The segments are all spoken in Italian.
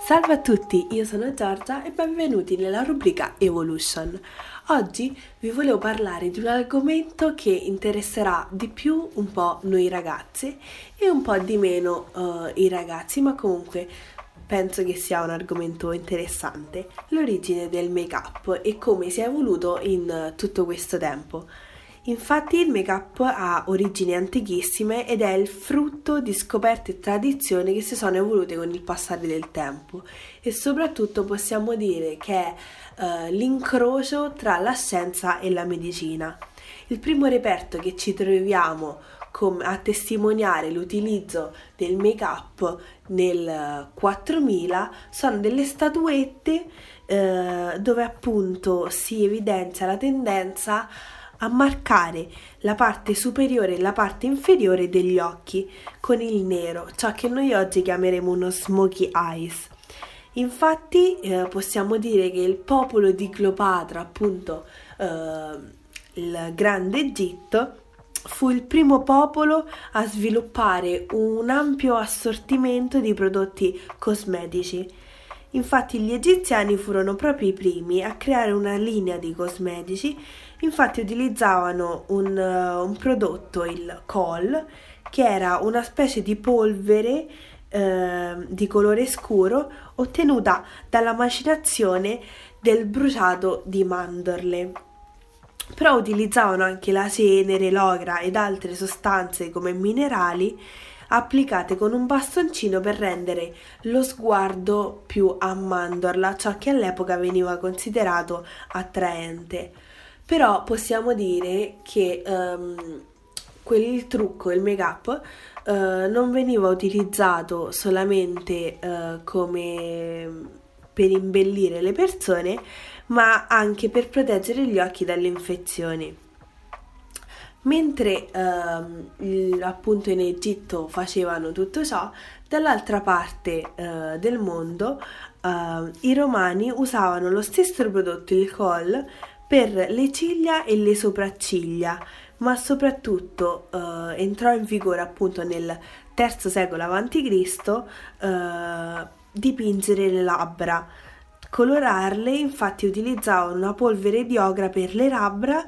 Salve a tutti, io sono Giorgia e benvenuti nella rubrica Evolution. Oggi vi volevo parlare di un argomento che interesserà di più un po' noi ragazzi e un po' di meno i ragazzi, ma comunque penso che sia un argomento interessante: l'origine del make-up e come si è evoluto in tutto questo tempo. Infatti il make-up ha origini antichissime ed è il frutto di scoperte e tradizioni che si sono evolute con il passare del tempo, e soprattutto possiamo dire che è l'incrocio tra la scienza e la medicina. Il primo reperto che ci troviamo a testimoniare l'utilizzo del make-up nel 4000 sono delle statuette dove appunto si evidenzia la tendenza a marcare la parte superiore e la parte inferiore degli occhi con il nero, ciò che noi oggi chiameremo uno smokey eyes. Infatti possiamo dire che il popolo di Cleopatra, appunto il Grande Egitto, fu il primo popolo a sviluppare un ampio assortimento di prodotti cosmetici. Infatti gli egiziani furono proprio i primi a creare una linea di cosmetici. Infatti utilizzavano un prodotto, il kohl, che era una specie di polvere di colore scuro ottenuta dalla macinazione del bruciato di mandorle. Però utilizzavano anche la cenere, l'ogra ed altre sostanze come minerali applicate con un bastoncino per rendere lo sguardo più a mandorla, ciò che all'epoca veniva considerato attraente. Però possiamo dire che il trucco, il make-up, non veniva utilizzato solamente come per imbellire le persone, ma anche per proteggere gli occhi dalle infezioni. Mentre appunto in Egitto facevano tutto ciò, dall'altra parte del mondo i romani usavano lo stesso prodotto, il kohl, per le ciglia e le sopracciglia, ma soprattutto entrò in vigore appunto nel III secolo a.C. Dipingere le labbra, colorarle. Infatti utilizzavano una polvere di ogra per le labbra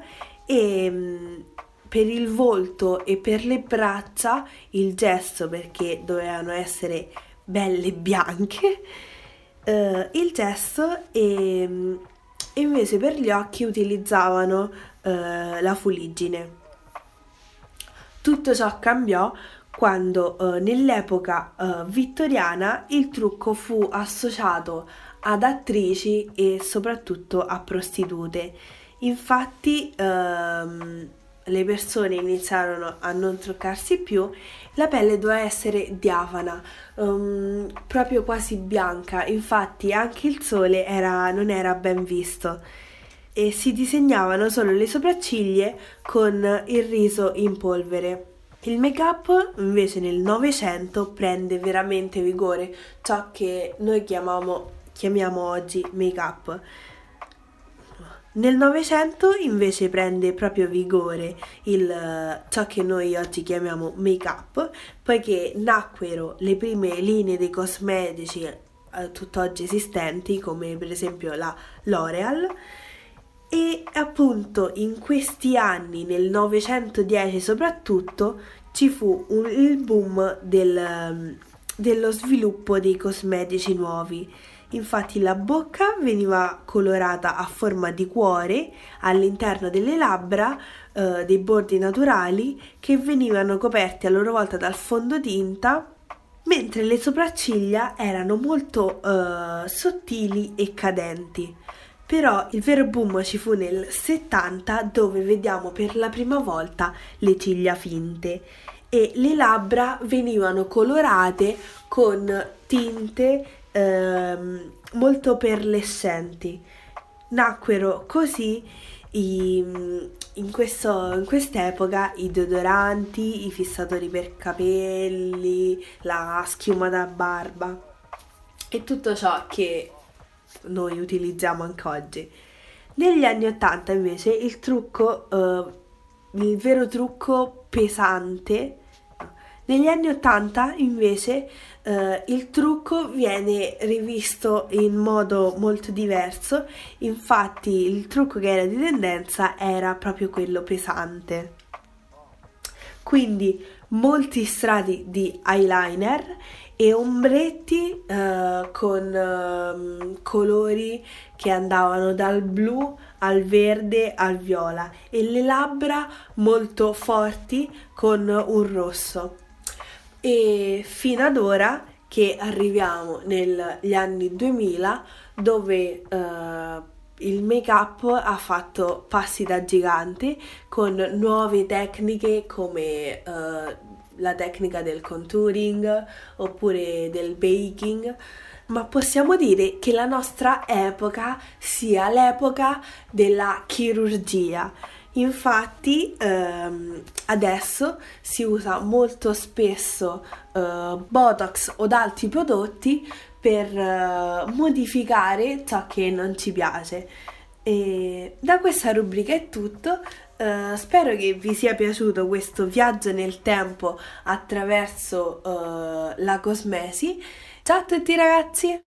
e per il volto e per le braccia il gesso, perché dovevano essere belle bianche, il gesso, e invece per gli occhi utilizzavano la fuliggine. Tutto ciò cambiò quando nell'epoca vittoriana il trucco fu associato ad attrici e soprattutto a prostitute. Infatti le persone iniziarono a non truccarsi più, la pelle doveva essere diafana, proprio quasi bianca. Infatti anche il sole non era ben visto e si disegnavano solo le sopracciglia con il riso in polvere. Il make-up invece nel Novecento prende veramente vigore, ciò che noi chiamiamo oggi make-up. Nel Novecento invece prende proprio vigore ciò che noi oggi chiamiamo make-up, poiché nacquero le prime linee dei cosmetici tutt'oggi esistenti, come per esempio la L'Oreal. E appunto in questi anni, nel 910 soprattutto, ci fu il boom dello sviluppo dei cosmetici nuovi. Infatti la bocca veniva colorata a forma di cuore all'interno delle labbra, dei bordi naturali che venivano coperti a loro volta dal fondotinta, mentre le sopracciglia erano molto sottili e cadenti. Però il vero boom ci fu nel 70, dove vediamo per la prima volta le ciglia finte e le labbra venivano colorate con tinte molto perlescenti. Nacquero così in quest'epoca i deodoranti, i fissatori per capelli, la schiuma da barba e tutto ciò che noi utilizziamo anche oggi. Negli anni 80 invece il vero trucco pesante, Negli anni 80 invece il trucco viene rivisto in modo molto diverso, infatti il trucco che era di tendenza era proprio quello pesante. Quindi molti strati di eyeliner e ombretti con colori che andavano dal blu al verde al viola e le labbra molto forti con un rosso. E fino ad ora che arriviamo negli anni 2000 dove il make-up ha fatto passi da gigante con nuove tecniche come la tecnica del contouring oppure del baking, ma possiamo dire che la nostra epoca sia l'epoca della chirurgia. Infatti, adesso si usa molto spesso Botox o altri prodotti per modificare ciò che non ci piace. E da questa rubrica è tutto. Spero che vi sia piaciuto questo viaggio nel tempo attraverso la cosmesi. Ciao a tutti ragazzi!